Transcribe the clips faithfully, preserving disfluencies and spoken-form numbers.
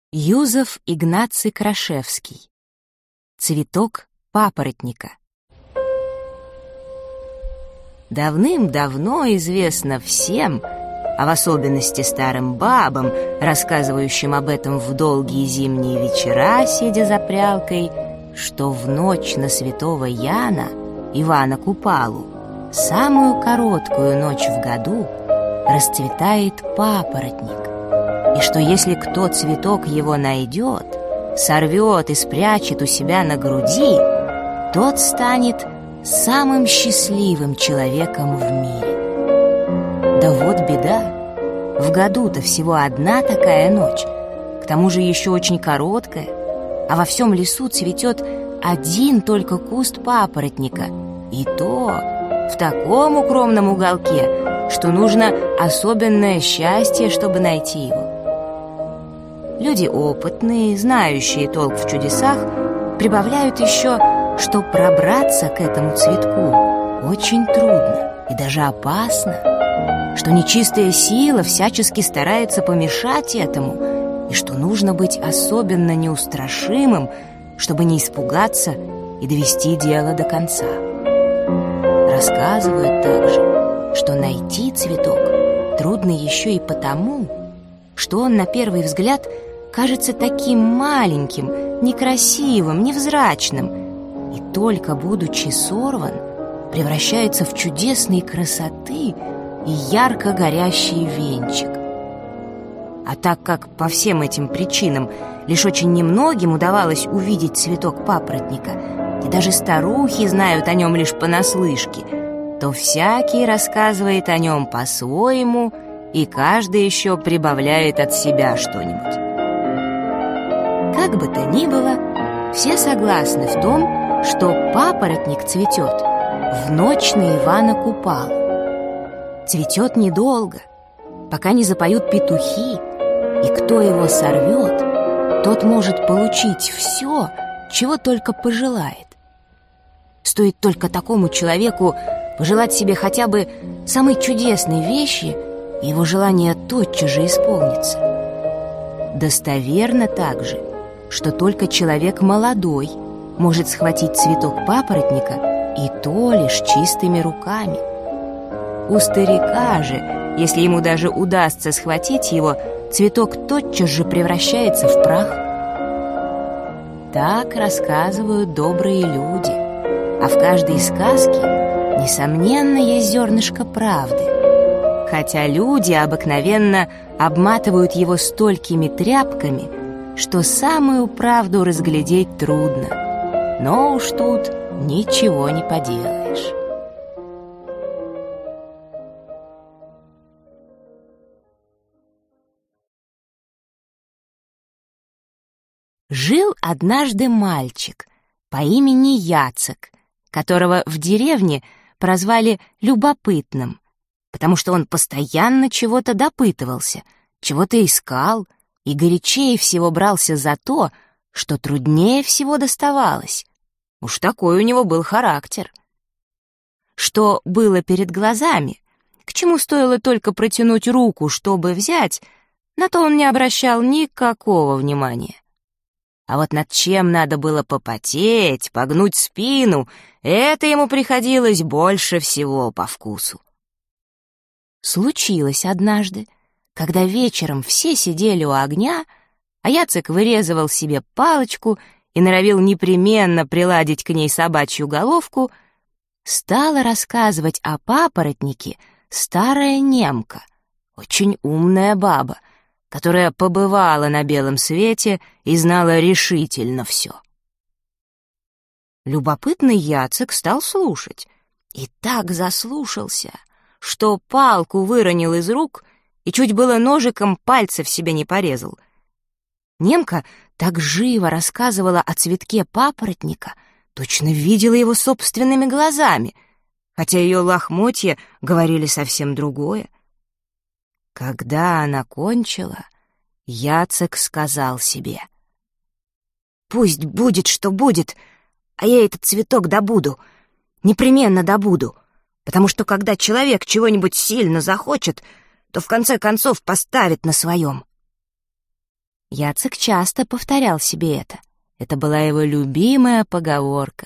Юзов Игнаций Крашевский. Цветок папоротника. Давным-давно известно всем, а в особенности старым бабам, рассказывающим об этом в долгие зимние вечера, сидя за прялкой, что в ночь на святого Яна, Ивана Купалу, самую короткую ночь в году, расцветает папоротник, и что если кто цветок его найдет, сорвет и спрячет у себя на груди, тот станет самым счастливым человеком в мире. Да вот беда, в году-то всего одна такая ночь, к тому же еще очень короткая, а во всем лесу цветет один только куст папоротника, и то в таком укромном уголке, что нужно особенное счастье, чтобы найти его. Люди опытные, знающие толк в чудесах, прибавляют еще, что пробраться к этому цветку очень трудно и даже опасно, что нечистая сила всячески старается помешать этому, и что нужно быть особенно неустрашимым, чтобы не испугаться и довести дело до конца. Рассказывают также, что найти цветок трудно еще и потому, что он на первый взгляд кажется таким маленьким, некрасивым, невзрачным, и только будучи сорван, превращается в чудесной красоты и ярко горящий венчик. А так как по всем этим причинам лишь очень немногим удавалось увидеть цветок папоротника, и даже старухи знают о нем лишь понаслышке, то всякий рассказывает о нем по-своему, и каждый еще прибавляет от себя что-нибудь. Как бы то ни было, все согласны в том, что папоротник цветет в ночь на Ивана Купалу. Цветет недолго, пока не запоют петухи, и кто его сорвет, тот может получить все, чего только пожелает. Стоит только такому человеку пожелать себе хотя бы самой чудесной вещи, и его желание тотчас же исполнится. Достоверно также, что только человек молодой может схватить цветок папоротника, и то лишь чистыми руками. У старика же, если ему даже удастся схватить его, цветок тотчас же превращается в прах. Так рассказывают добрые люди, а в каждой сказке, несомненно, есть зернышко правды, хотя люди обыкновенно обматывают его столькими тряпками, что самую правду разглядеть трудно, но уж тут ничего не поделаешь. Жил однажды мальчик по имени Яцек, которого в деревне прозвали Любопытным, потому что он постоянно чего-то допытывался, чего-то искал, и горячее всего брался за то, что труднее всего доставалось. Уж такой у него был характер. Что было перед глазами, к чему стоило только протянуть руку, чтобы взять, на то он не обращал никакого внимания. А вот над чем надо было попотеть, погнуть спину, это ему приходилось больше всего по вкусу. Случилось однажды, когда вечером все сидели у огня, а Яцек вырезывал себе палочку и норовил непременно приладить к ней собачью головку, стала рассказывать о папоротнике старая немка, очень умная баба, которая побывала на белом свете и знала решительно все. Любопытный Яцек стал слушать, и так заслушался, что палку выронил из рук и чуть было ножиком пальцев себе не порезал. Немка так живо рассказывала о цветке папоротника, точно видела его собственными глазами, хотя ее лохмотья говорили совсем другое. Когда она кончила, Яцек сказал себе: «Пусть будет, что будет, а я этот цветок добуду, непременно добуду, потому что когда человек чего-нибудь сильно захочет, то в конце концов поставит на своем». Яцек часто повторял себе это. Это была его любимая поговорка.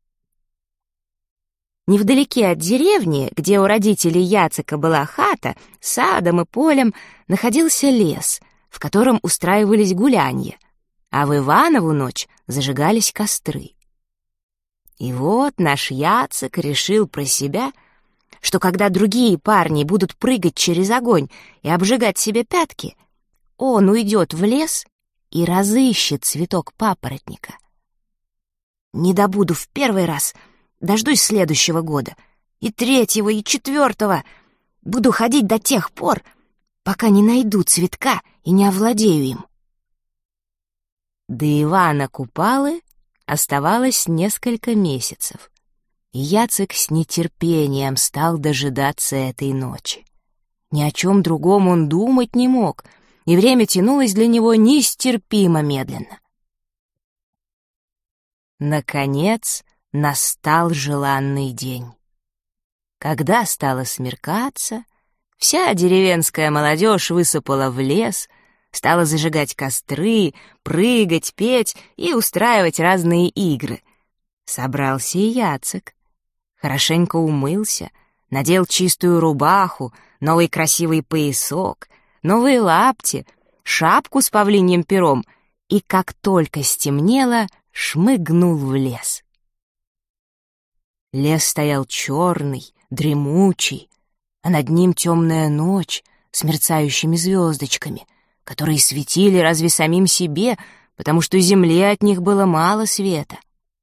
Невдалеке от деревни, где у родителей Яцека была хата, с садом и полем, находился лес, в котором устраивались гулянья, а в Иванову ночь зажигались костры. И вот наш Яцек решил про себя, что когда другие парни будут прыгать через огонь и обжигать себе пятки, он уйдет в лес и разыщет цветок папоротника. «Не добуду в первый раз, дождусь следующего года, и третьего, и четвертого. Буду ходить до тех пор, пока не найду цветка и не овладею им». До Ивана Купалы оставалось несколько месяцев, и Яцек с нетерпением стал дожидаться этой ночи. Ни о чем другом он думать не мог, и время тянулось для него нестерпимо медленно. Наконец настал желанный день. Когда стало смеркаться, вся деревенская молодежь высыпала в лес, стала зажигать костры, прыгать, петь и устраивать разные игры. Собрался и Яцек. Хорошенько умылся, надел чистую рубаху, новый красивый поясок, новые лапти, шапку с павлиньим пером и, как только стемнело, шмыгнул в лес. Лес стоял черный, дремучий, а над ним темная ночь с мерцающими звездочками, которые светили разве самим себе, потому что земле от них было мало света.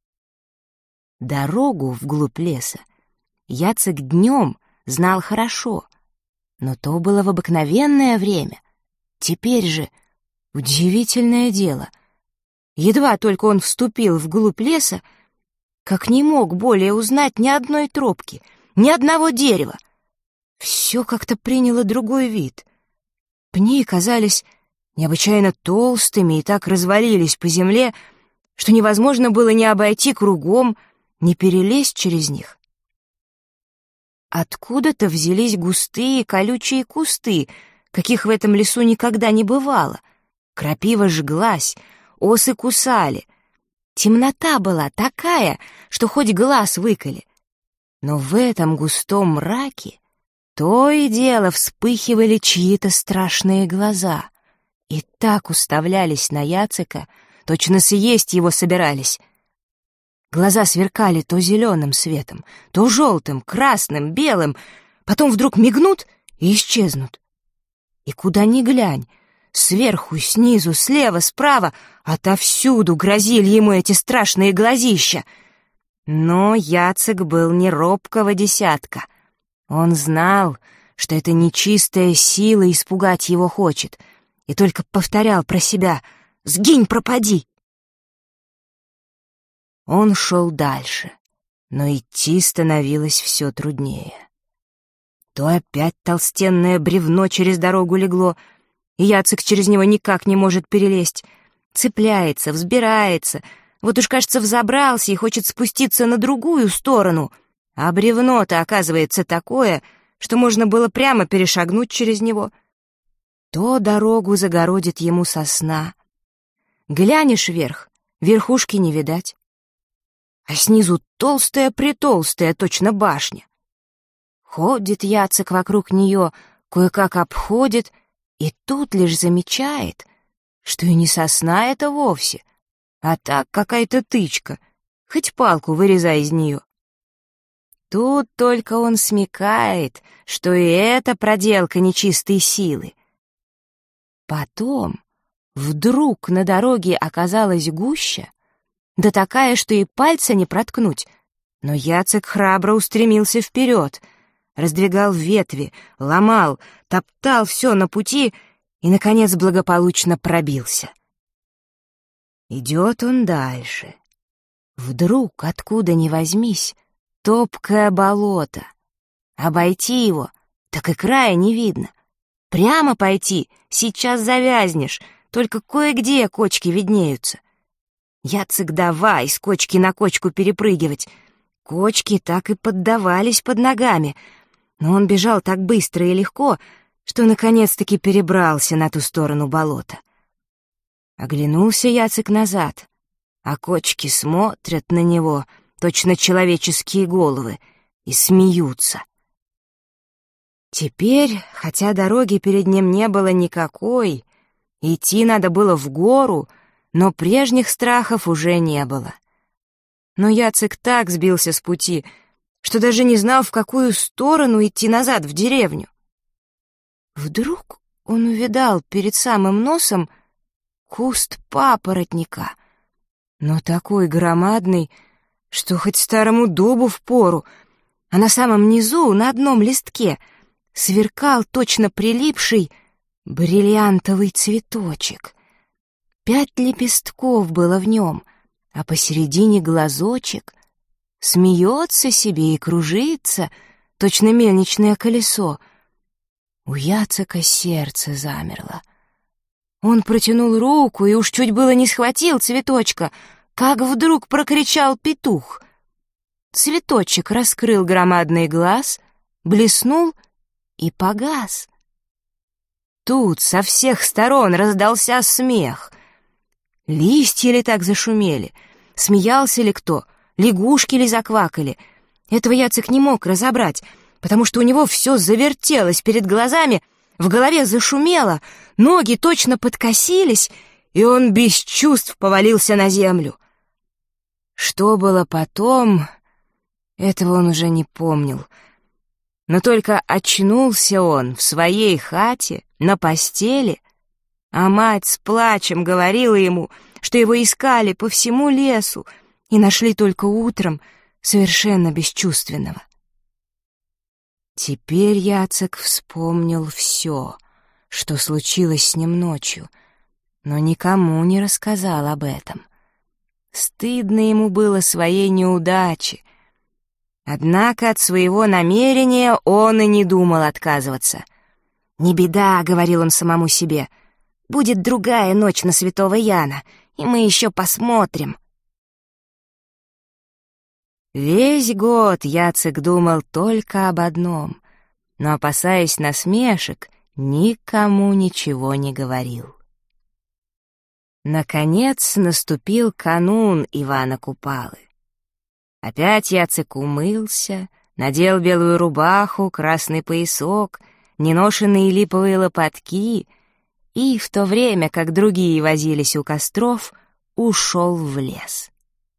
Дорогу вглубь леса Яцек днем знал хорошо, но то было в обыкновенное время. Теперь же удивительное дело. Едва только он вступил вглубь леса, как не мог более узнать ни одной тропки, ни одного дерева. Все как-то приняло другой вид. Пни казались необычайно толстыми и так развалились по земле, что невозможно было ни обойти кругом, ни перелезть через них. Откуда-то взялись густые колючие кусты, каких в этом лесу никогда не бывало. Крапива жглась, осы кусали. Темнота была такая, что хоть глаз выколи. Но в этом густом мраке то и дело вспыхивали чьи-то страшные глаза и так уставлялись на Яцека, точно съесть его собирались. Глаза сверкали то зеленым светом, то желтым, красным, белым, потом вдруг мигнут и исчезнут. И куда ни глянь, сверху, снизу, слева, справа, отовсюду грозили ему эти страшные глазища. Но Яцек был не робкого десятка. Он знал, что это нечистая сила испугать его хочет, и только повторял про себя: «Сгинь, пропади!» Он шел дальше, но идти становилось все труднее. То опять толстенное бревно через дорогу легло, и Яцек через него никак не может перелезть. Цепляется, взбирается, вот уж, кажется, взобрался и хочет спуститься на другую сторону, а бревно-то оказывается такое, что можно было прямо перешагнуть через него. То дорогу загородит ему сосна. Глянешь вверх, верхушки не видать, а снизу толстая-притолстая, точно башня. Ходит Яцек вокруг нее, кое-как обходит, и тут лишь замечает, что и не сосна это вовсе, а так какая-то тычка, хоть палку вырезай из нее. Тут только он смекает, что и это проделка нечистой силы. Потом вдруг на дороге оказалась гуща, да такая, что и пальца не проткнуть, но Яцек храбро устремился вперед, раздвигал ветви, ломал, топтал все на пути и, наконец, благополучно пробился. Идет он дальше. Вдруг, откуда ни возьмись, топкое болото. Обойти его, так и края не видно. Прямо пойти, сейчас завязнешь, только кое-где кочки виднеются. Яцек давай с кочки на кочку перепрыгивать. Кочки так и поддавались под ногами, но он бежал так быстро и легко, что наконец-таки перебрался на ту сторону болота. Оглянулся Яцек назад, а кочки смотрят на него, точно человеческие головы, и смеются. Теперь, хотя дороги перед ним не было никакой, идти надо было в гору, но прежних страхов уже не было. Но Яцек так сбился с пути, что даже не знал, в какую сторону идти назад в деревню. Вдруг он увидал перед самым носом куст папоротника, но такой громадный, что хоть старому дубу впору, а на самом низу, на одном листке, сверкал точно прилипший бриллиантовый цветочек. Пять лепестков было в нем, а посередине глазочек. Смеется себе и кружится, точно мельничное колесо. У Яцека сердце замерло. Он протянул руку и уж чуть было не схватил цветочка, как вдруг прокричал петух. Цветочек раскрыл громадный глаз, блеснул и погас. Тут со всех сторон раздался смех. Листья ли так зашумели? Смеялся ли кто? Лягушки ли заквакали? Этого Яцек не мог разобрать, потому что у него все завертелось перед глазами, в голове зашумело, ноги точно подкосились, и он без чувств повалился на землю. Что было потом, этого он уже не помнил. Но только очнулся он в своей хате, на постели, а мать с плачем говорила ему, что его искали по всему лесу и нашли только утром, совершенно бесчувственного. Теперь Яцек вспомнил все, что случилось с ним ночью, но никому не рассказал об этом. Стыдно ему было своей неудачи. Однако от своего намерения он и не думал отказываться. «Не беда», — говорил он самому себе, — «будет другая ночь на святого Яна, и мы еще посмотрим». Весь год Яцек думал только об одном, но, опасаясь насмешек, никому ничего не говорил. Наконец наступил канун Ивана Купалы. Опять Яцек умылся, надел белую рубаху, красный поясок, неношенные липовые лопатки и, в то время, как другие возились у костров, ушел в лес.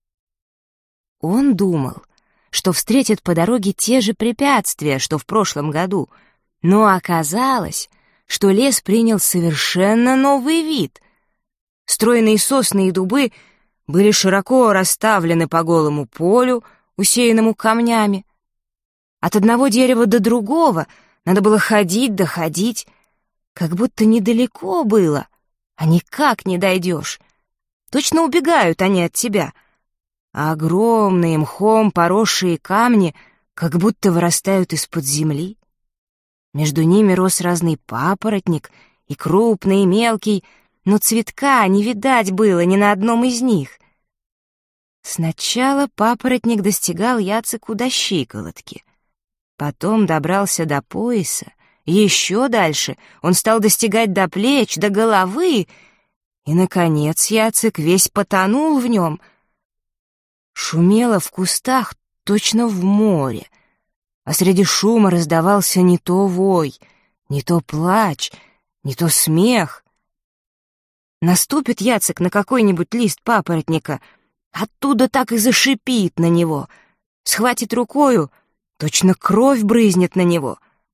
Он думал, что встретит по дороге те же препятствия, что в прошлом году, но оказалось, что лес принял совершенно новый вид. Стройные сосны и дубы были широко расставлены по голому полю, усеянному камнями. От одного дерева до другого надо было ходить да ходить, как будто недалеко было, а никак не дойдешь. Точно убегают они от тебя, а огромные мхом поросшие камни как будто вырастают из-под земли. Между ними рос разный папоротник, и крупный, и мелкий, но цветка не видать было ни на одном из них. Сначала папоротник достигал Яцеку до щиколотки, потом добрался до пояса, еще дальше он стал достигать до плеч, до головы, и, наконец, Яцек весь потонул в нем. Шумело в кустах точно в море, а среди шума раздавался не то вой, не то плач, не то смех. Наступит Яцек на какой-нибудь лист папоротника, оттуда так и зашипит на него, схватит рукою, точно кровь брызнет на него.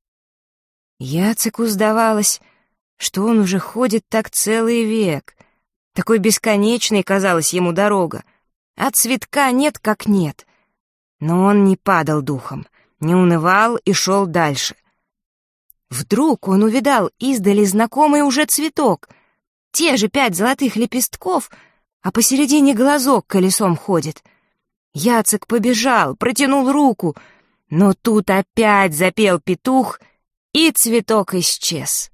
Яцеку сдавалось, что он уже ходит так целый век, такой бесконечной казалась ему дорога, а цветка нет как нет. Но он не падал духом, не унывал и шел дальше. Вдруг он увидал издали знакомый уже цветок, те же пять золотых лепестков, а посередине глазок колесом ходит. Яцек побежал, протянул руку, но тут опять запел петух, и цветок исчез.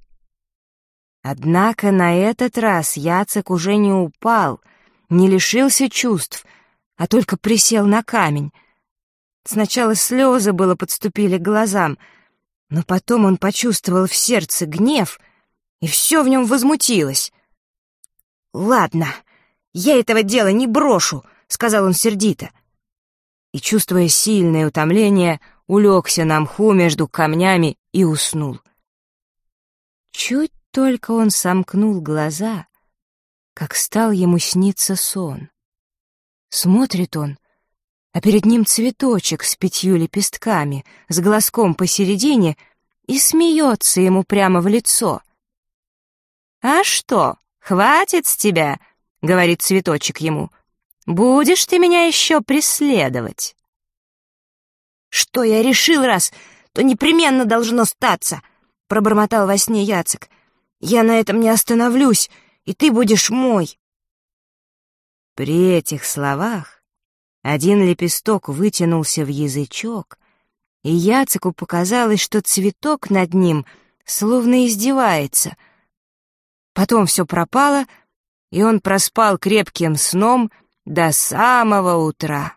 Однако на этот раз Яцек уже не упал, не лишился чувств, а только присел на камень. Сначала слезы было подступили к глазам, но потом он почувствовал в сердце гнев, и все в нем возмутилось. «Ладно, я этого дела не брошу», — сказал он сердито. И, чувствуя сильное утомление, улегся на мху между камнями и уснул. Чуть только он сомкнул глаза, как стал ему сниться сон. Смотрит он, а перед ним цветочек с пятью лепестками, с глазком посередине, и смеется ему прямо в лицо. «А что, хватит с тебя?» — говорит цветочек ему. «Будешь ты меня еще преследовать?» «Что я решил раз, то непременно должно статься», — пробормотал во сне Яцек. «Я на этом не остановлюсь, и ты будешь мой». При этих словах один лепесток вытянулся в язычок, и Яцеку показалось, что цветок над ним словно издевается. Потом все пропало, и он проспал крепким сном до самого утра.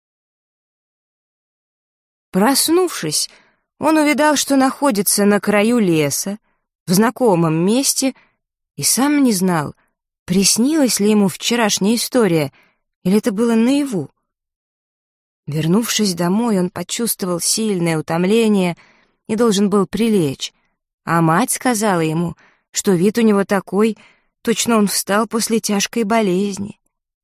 Проснувшись, он увидал, что находится на краю леса, в знакомом месте, и сам не знал, приснилась ли ему вчерашняя история, или это было наяву. Вернувшись домой, он почувствовал сильное утомление и должен был прилечь, а мать сказала ему, что вид у него такой, точно он встал после тяжкой болезни.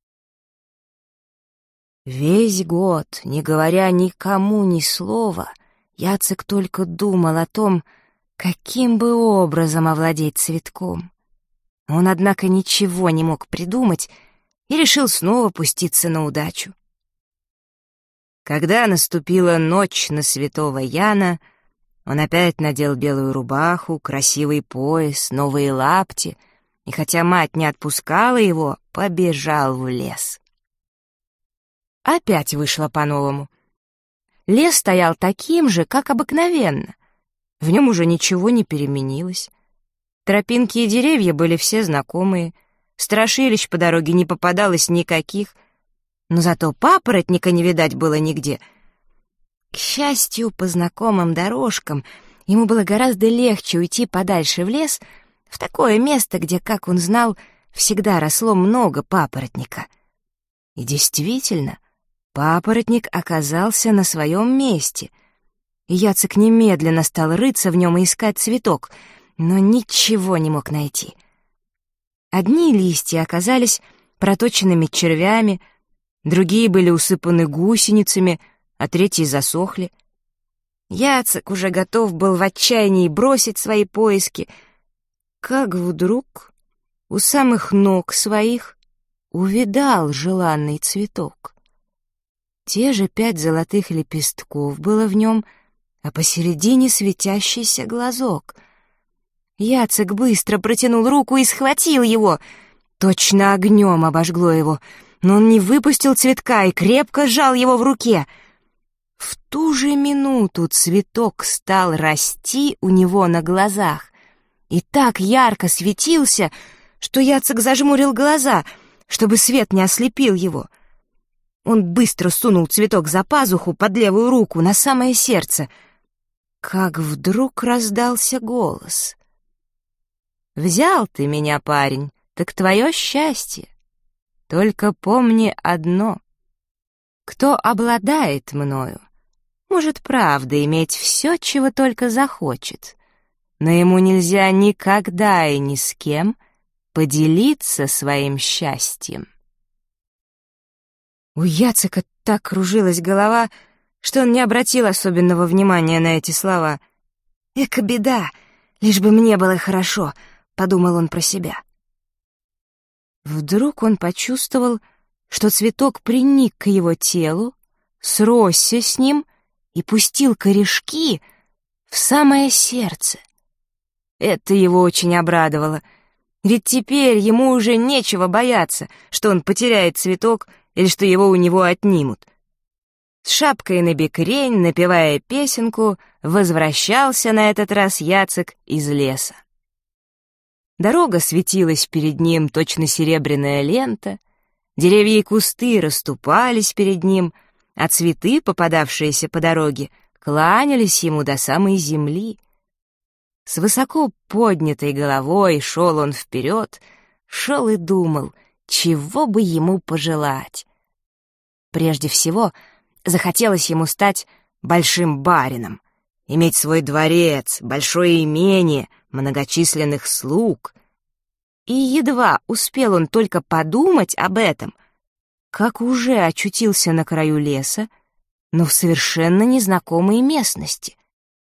Весь год, не говоря никому ни слова, Яцек только думал о том, каким бы образом овладеть цветком. Он, однако, ничего не мог придумать и решил снова пуститься на удачу. Когда наступила ночь на святого Яна, он опять надел белую рубаху, красивый пояс, новые лапти, и хотя мать не отпускала его, побежал в лес. Опять вышло по-новому. Лес стоял таким же, как обыкновенно. В нем уже ничего не переменилось. Тропинки и деревья были все знакомые, страшилищ по дороге не попадалось никаких, но зато папоротника не видать было нигде. К счастью, по знакомым дорожкам ему было гораздо легче уйти подальше в лес, в такое место, где, как он знал, всегда росло много папоротника. И действительно, папоротник оказался на своем месте, и Яцек немедленно стал рыться в нем и искать цветок, но ничего не мог найти. Одни листья оказались проточенными червями, другие были усыпаны гусеницами, а третьи засохли. Яцек уже готов был в отчаянии бросить свои поиски, как вдруг у самых ног своих увидал желанный цветок. Те же пять золотых лепестков было в нем, а посередине светящийся глазок. Яцек быстро протянул руку и схватил его. Точно огнем обожгло его, но он не выпустил цветка и крепко сжал его в руке. В ту же минуту цветок стал расти у него на глазах и так ярко светился, что Яцек зажмурил глаза, чтобы свет не ослепил его. Он быстро сунул цветок за пазуху под левую руку на самое сердце, как вдруг раздался голос. «Взял ты меня, парень, так твое счастье. Только помни одно. Кто обладает мною, может, правда, иметь все, чего только захочет, но ему нельзя никогда и ни с кем поделиться своим счастьем». У Яцека так кружилась голова, что он не обратил особенного внимания на эти слова. «Эка беда, лишь бы мне было хорошо», — подумал он про себя. Вдруг он почувствовал, что цветок приник к его телу, сросся с ним и пустил корешки в самое сердце. Это его очень обрадовало, ведь теперь ему уже нечего бояться, что он потеряет цветок или что его у него отнимут. С шапкой набекрень, напевая песенку, возвращался на этот раз Яцек из леса. Дорога светилась перед ним, точно серебряная лента, деревья и кусты расступались перед ним, а цветы, попадавшиеся по дороге, кланялись ему до самой земли. С высоко поднятой головой шел он вперед, шел и думал, чего бы ему пожелать. Прежде всего, захотелось ему стать большим барином, иметь свой дворец, большое имение, многочисленных слуг. И едва успел он только подумать об этом, как уже очутился на краю леса, но в совершенно незнакомой местности.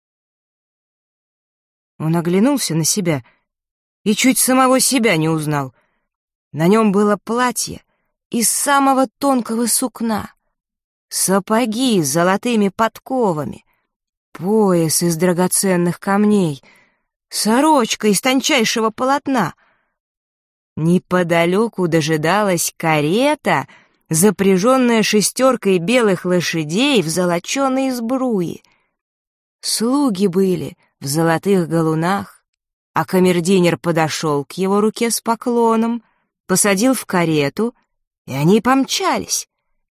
Он оглянулся на себя и чуть самого себя не узнал. На нем было платье из самого тонкого сукна, сапоги с золотыми подковами, пояс из драгоценных камней, сорочка из тончайшего полотна. Неподалеку дожидалась карета, запряженная шестеркой белых лошадей в золоченой сбруе. Слуги были в золотых галунах, а камердинер подошел к его руке с поклоном, посадил в карету, и они помчались.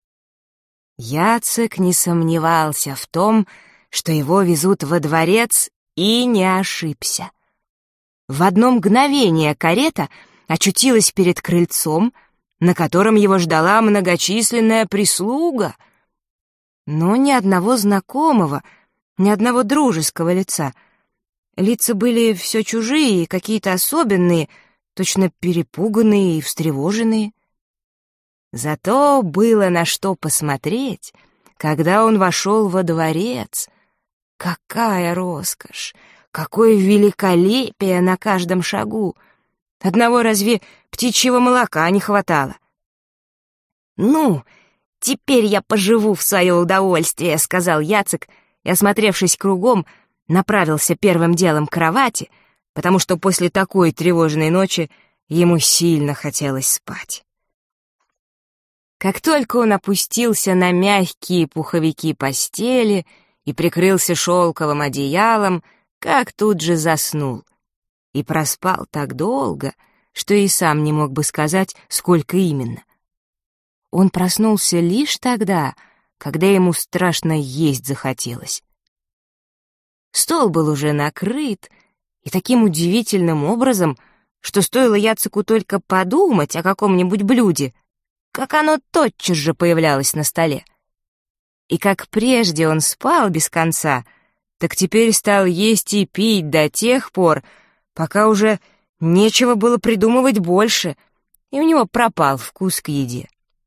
Яцек не сомневался в том, что его везут во дворец, и не ошибся. В одно мгновение карета очутилась перед крыльцом, на котором его ждала многочисленная прислуга, но ни одного знакомого, ни одного дружеского лица. Лица были все чужие, какие-то особенные, точно перепуганные и встревоженные. Зато было на что посмотреть, когда он вошел во дворец. Какая роскошь! Какое великолепие на каждом шагу! Одного разве птичьего молока не хватало? «Ну, теперь я поживу в свое удовольствие», — сказал Яцек, и, осмотревшись кругом, направился первым делом к кровати, потому что после такой тревожной ночи ему сильно хотелось спать. Как только он опустился на мягкие пуховики постели и прикрылся шелковым одеялом, как тут же заснул. И проспал так долго, что и сам не мог бы сказать, сколько именно. Он проснулся лишь тогда, когда ему страшно есть захотелось. Стол был уже накрыт, и таким удивительным образом, что стоило Яцеку только подумать о каком-нибудь блюде, как оно тотчас же появлялось на столе. И как прежде он спал без конца, так теперь стал есть и пить до тех пор, пока уже нечего было придумывать больше, и у него пропал вкус к еде.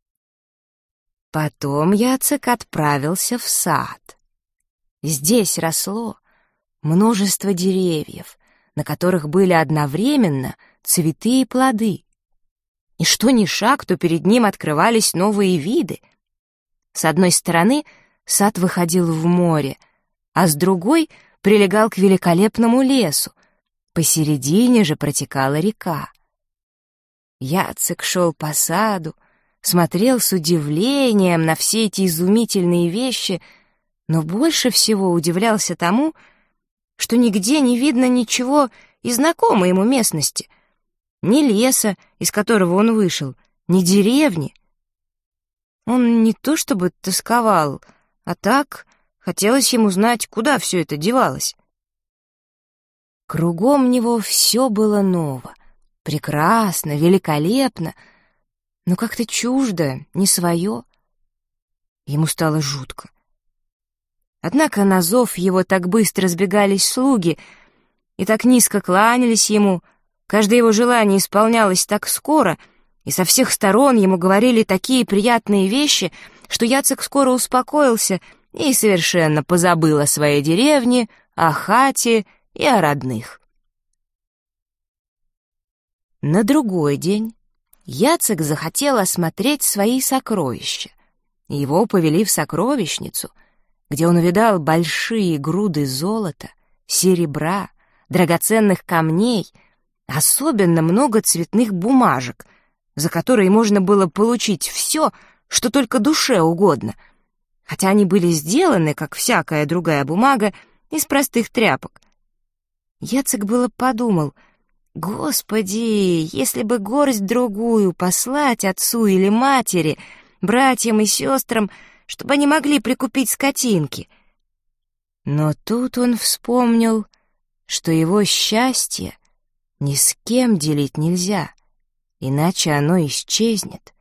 Потом Яцек отправился в сад. Здесь росло множество деревьев, на которых были одновременно цветы и плоды. И что ни шаг, то перед ним открывались новые виды. С одной стороны сад выходил в море, а с другой прилегал к великолепному лесу. Посередине же протекала река. Яцек шел по саду, смотрел с удивлением на все эти изумительные вещи, но больше всего удивлялся тому, что нигде не видно ничего из знакомой ему местности, ни леса, из которого он вышел, ни деревни. Он не то чтобы тосковал, а так хотелось ему знать, куда все это девалось. Кругом него все было ново, прекрасно, великолепно, но как-то чуждо, не свое. Ему стало жутко. Однако на зов его так быстро сбегались слуги и так низко кланялись ему, каждое его желание исполнялось так скоро, и со всех сторон ему говорили такие приятные вещи, что Яцек скоро успокоился и совершенно позабыл о своей деревне, о хате и о родных. На другой день Яцек захотел осмотреть свои сокровища. Его повели в сокровищницу, где он увидал большие груды золота, серебра, драгоценных камней, особенно много цветных бумажек, за которые можно было получить все, что только душе угодно, хотя они были сделаны, как всякая другая бумага, из простых тряпок. Яцек было подумал: «Господи, если бы горсть-другую послать отцу или матери, братьям и сестрам, чтобы они могли прикупить скотинки». Но тут он вспомнил, что его счастье ни с кем делить нельзя, иначе оно исчезнет.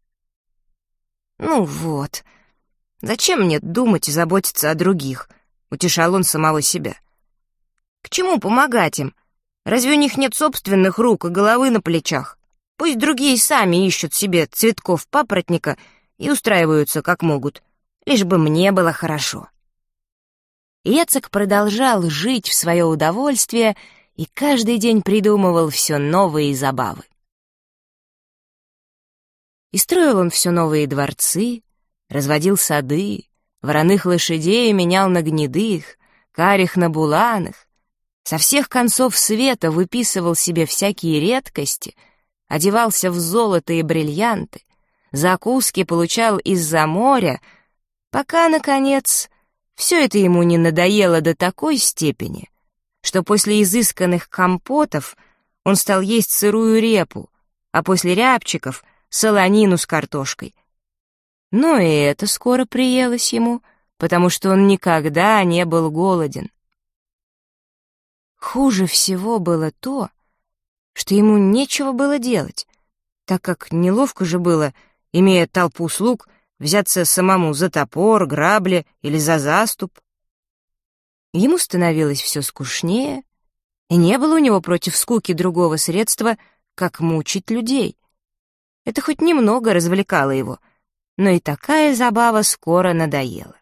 «Ну вот, зачем мне думать и заботиться о других?» — утешал он самого себя. «К чему помогать им? Разве у них нет собственных рук и головы на плечах? Пусть другие сами ищут себе цветков папоротника и устраиваются как могут, лишь бы мне было хорошо». Яцек продолжал жить в свое удовольствие и каждый день придумывал все новые забавы. И строил он все новые дворцы, разводил сады, вороных лошадей менял на гнедых, карих на буланых, со всех концов света выписывал себе всякие редкости, одевался в золото и бриллианты, закуски получал из-за моря, пока, наконец, все это ему не надоело до такой степени, что после изысканных компотов он стал есть сырую репу, а после рябчиков — солонину с картошкой. Но и это скоро приелось ему, потому что он никогда не был голоден. Хуже всего было то, что ему нечего было делать, так как неловко же было, имея толпу слуг, взяться самому за топор, грабли или за заступ. Ему становилось все скучнее, и не было у него против скуки другого средства, как мучить людей. Это хоть немного развлекало его, но и такая забава скоро надоела.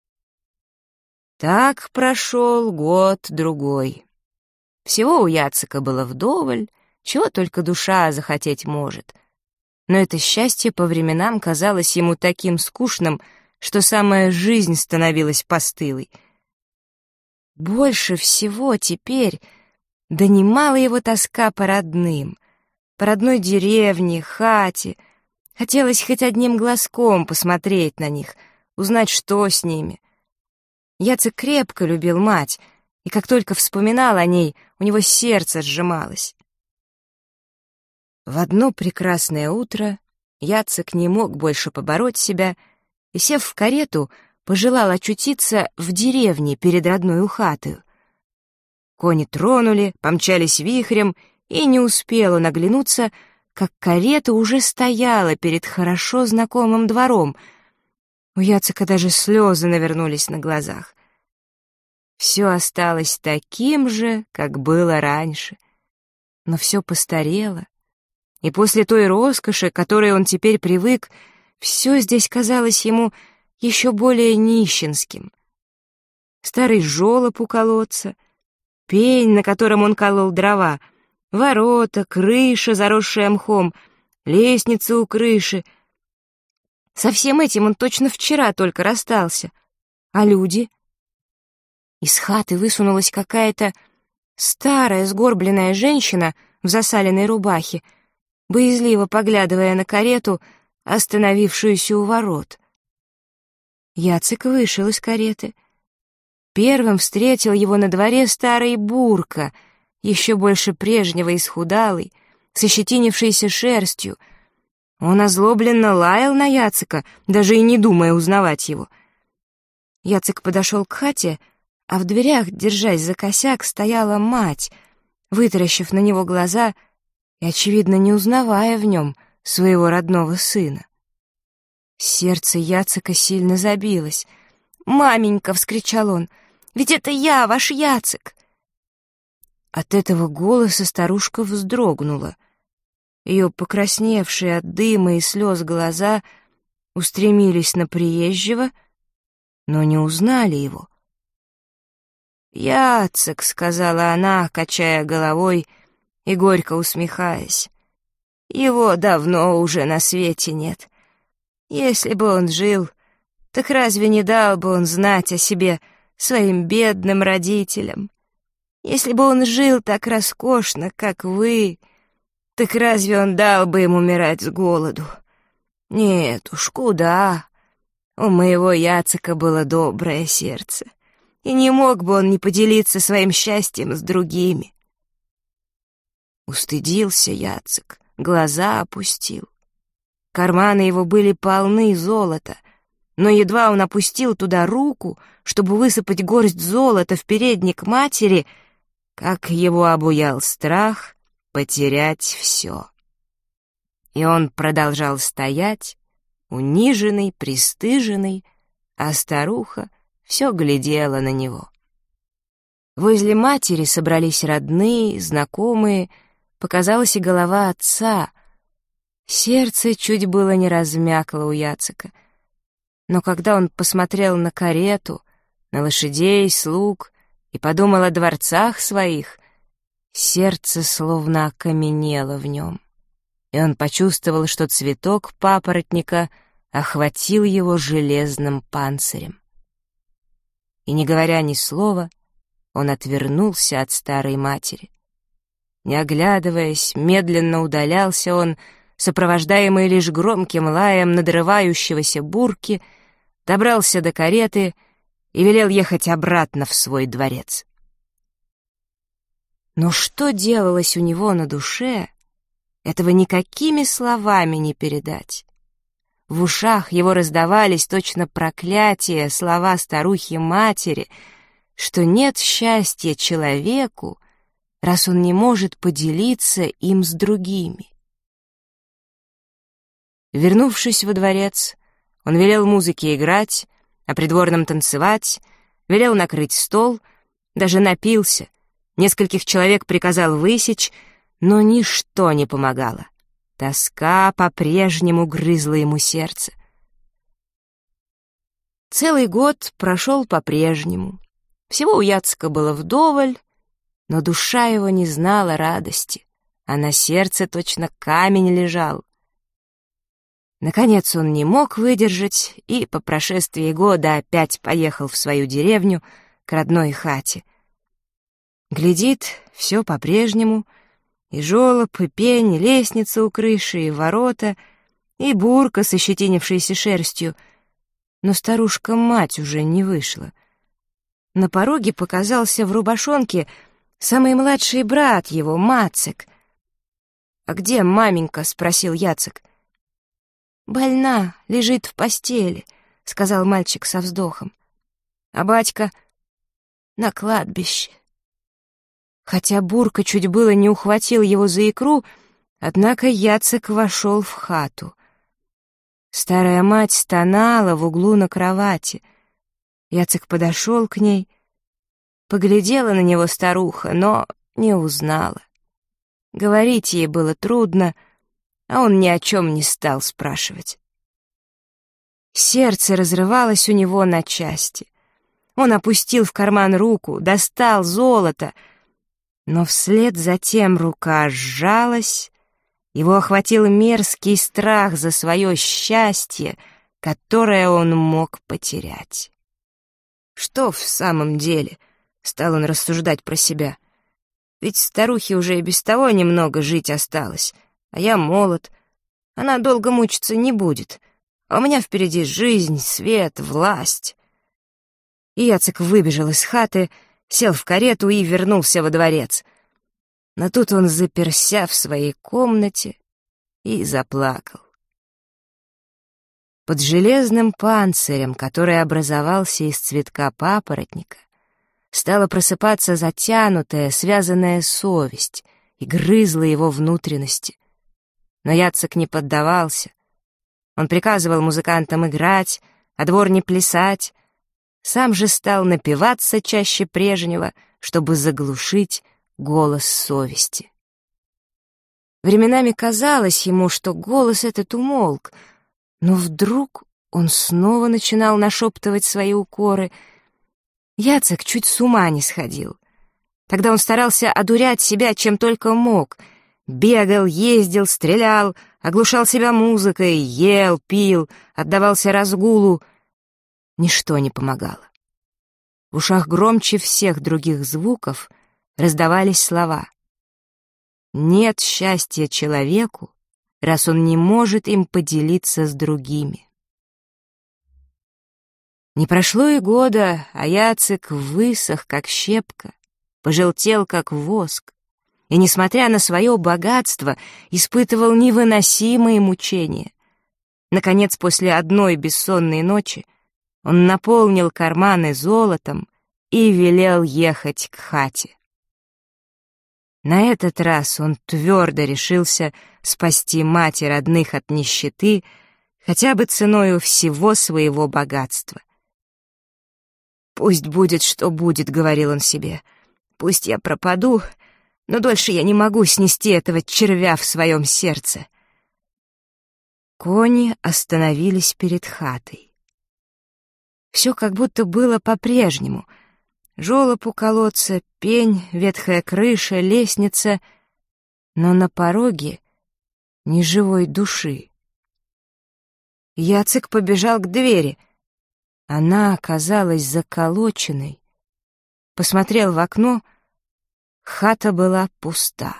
Так прошел год-другой. Всего у Яцека было вдоволь, чего только душа захотеть может. Но это счастье по временам казалось ему таким скучным, что самая жизнь становилась постылой. Больше всего теперь донимала его тоска по родным, по родной деревне, хате. Хотелось хоть одним глазком посмотреть на них, узнать, что с ними. Яцек крепко любил мать, и как только вспоминал о ней, у него сердце сжималось. В одно прекрасное утро Яцек не мог больше побороть себя и, сев в карету, пожелал очутиться в деревне перед родной хатою. Кони тронули, помчались вихрем, и не успел он оглянуться, как карета уже стояла перед хорошо знакомым двором. У Яцека даже слезы навернулись на глазах. Все осталось таким же, как было раньше, но все постарело. И после той роскоши, к которой он теперь привык, все здесь казалось ему еще более нищенским. Старый жолоб у колодца, пень, на котором он колол дрова, ворота, крыша, заросшая мхом, лестница у крыши. Со всем этим он точно вчера только расстался. А люди? Из хаты высунулась какая-то старая сгорбленная женщина в засаленной рубахе, боязливо поглядывая на карету, остановившуюся у ворот. Яцек вышел из кареты. Первым встретил его на дворе старый Бурка, еще больше прежнего исхудалый, с ощетинившейся шерстью. Он озлобленно лаял на Яцека, даже и не думая узнавать его. Яцек подошел к хате, а в дверях, держась за косяк, стояла мать, вытаращив на него глаза и, очевидно, не узнавая в нем своего родного сына. Сердце Яцека сильно забилось. «Маменька!» — вскричал он. «Ведь это я, ваш Яцек!» От этого голоса старушка вздрогнула. Ее покрасневшие от дыма и слез глаза устремились на приезжего, но не узнали его. «Яцек!» — сказала она, качая головой и горько усмехаясь. «Его давно уже на свете нет. Если бы он жил, так разве не дал бы он знать о себе своим бедным родителям? Если бы он жил так роскошно, как вы, так разве он дал бы им умирать с голоду? Нет уж, куда? У моего Яцека было доброе сердце, и не мог бы он не поделиться своим счастьем с другими». Устыдился Яцек, глаза опустил. Карманы его были полны золота, но едва он опустил туда руку, чтобы высыпать горсть золота в передник матери, как его обуял страх потерять все. И он продолжал стоять, униженный, пристыженный, а старуха все глядела на него. Возле матери собрались родные, знакомые, показалась и голова отца. Сердце чуть было не размякло у Яцека. Но когда он посмотрел на карету, на лошадей, слуг и подумал о дворцах своих, сердце словно окаменело в нем, и он почувствовал, что цветок папоротника охватил его железным панцирем. И, не говоря ни слова, он отвернулся от старой матери. Не оглядываясь, медленно удалялся он, сопровождаемый лишь громким лаем надрывающегося бурки, добрался до кареты и велел ехать обратно в свой дворец. Но что делалось у него на душе, этого никакими словами не передать. В ушах его раздавались точно проклятия слова старухи-матери, что нет счастья человеку, раз он не может поделиться им с другими. Вернувшись во дворец, он велел музыке играть, а придворным танцевать, велел накрыть стол, даже напился, нескольких человек приказал высечь, но ничто не помогало. Тоска по-прежнему грызла ему сердце. Целый год прошел по-прежнему. Всего у Яцека было вдоволь, но душа его не знала радости, а на сердце точно камень лежал. Наконец он не мог выдержать и по прошествии года опять поехал в свою деревню к родной хате. Глядит, все по-прежнему, и жолоб, и пень, и лестница у крыши, и ворота, и бурка с ощетинившейся шерстью, но старушка-мать уже не вышла. На пороге показался в рубашонке самый младший брат его, Мацек. «А где маменька?» — спросил Яцек. «Больна, лежит в постели», — сказал мальчик со вздохом. «А батька?» «На кладбище». Хотя бурка чуть было не ухватил его за икру, однако Яцек вошел в хату. Старая мать стонала в углу на кровати. Яцек подошел к ней. Поглядела на него старуха, но не узнала. Говорить ей было трудно, а он ни о чем не стал спрашивать. Сердце разрывалось у него на части. Он опустил в карман руку, достал золото, но вслед за тем рука сжалась, его охватил мерзкий страх за свое счастье, которое он мог потерять. Что в самом деле, стал он рассуждать про себя, ведь старухе уже и без того немного жить осталось, а я молод, она долго мучиться не будет, а у меня впереди жизнь, свет, власть. И Яцек выбежал из хаты, сел в карету и вернулся во дворец. Но тут он заперся в своей комнате и заплакал. Под железным панцирем, который образовался из цветка папоротника, стала просыпаться затянутая, связанная совесть и грызла его внутренности. Но Яцек не поддавался. Он приказывал музыкантам играть, а дворне плясать, сам же стал напиваться чаще прежнего, чтобы заглушить голос совести. Временами казалось ему, что голос этот умолк, но вдруг он снова начинал нашептывать свои укоры. Яцек чуть с ума не сходил. Тогда он старался одурять себя чем только мог. Бегал, ездил, стрелял, оглушал себя музыкой, ел, пил, отдавался разгулу. Ничто не помогало. В ушах громче всех других звуков раздавались слова. Нет счастья человеку, раз он не может им поделиться с другими. Не прошло и года, а Яцек высох, как щепка, пожелтел, как воск, и, несмотря на свое богатство, испытывал невыносимые мучения. Наконец, после одной бессонной ночи, он наполнил карманы золотом и велел ехать к хате. На этот раз он твердо решился спасти мать и родных от нищеты, хотя бы ценою всего своего богатства. «Пусть будет, что будет», — говорил он себе, — «пусть я пропаду, но дольше я не могу снести этого червя в своем сердце». Кони остановились перед хатой. Все как будто было по-прежнему. Жолоб у колодца, пень, ветхая крыша, лестница, но на пороге ни живой души. Яцек побежал к двери. Она оказалась заколоченной. Посмотрел в окно, хата была пуста.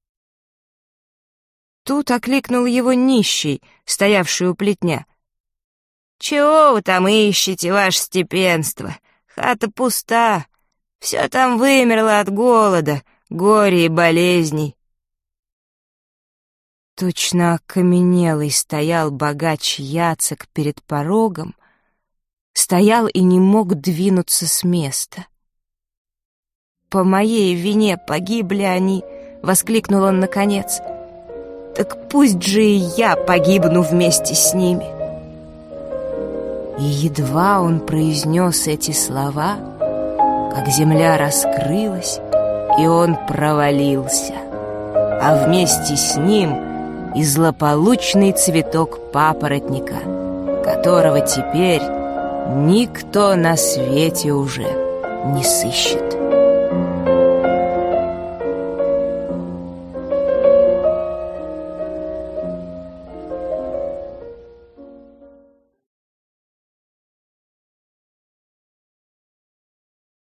Тут окликнул его нищий, стоявший у плетня. «Чего вы там ищете, ваше степенство? Хата пуста, все там вымерло от голода, горя и болезней». Точно окаменелый стоял богач Яцек перед порогом, стоял и не мог двинуться с места. «По моей вине погибли они», — воскликнул он наконец. «Так пусть же и я погибну вместе с ними». И едва он произнес эти слова, как земля раскрылась, и он провалился, а вместе с ним и злополучный цветок папоротника, которого теперь никто на свете уже не сыщет.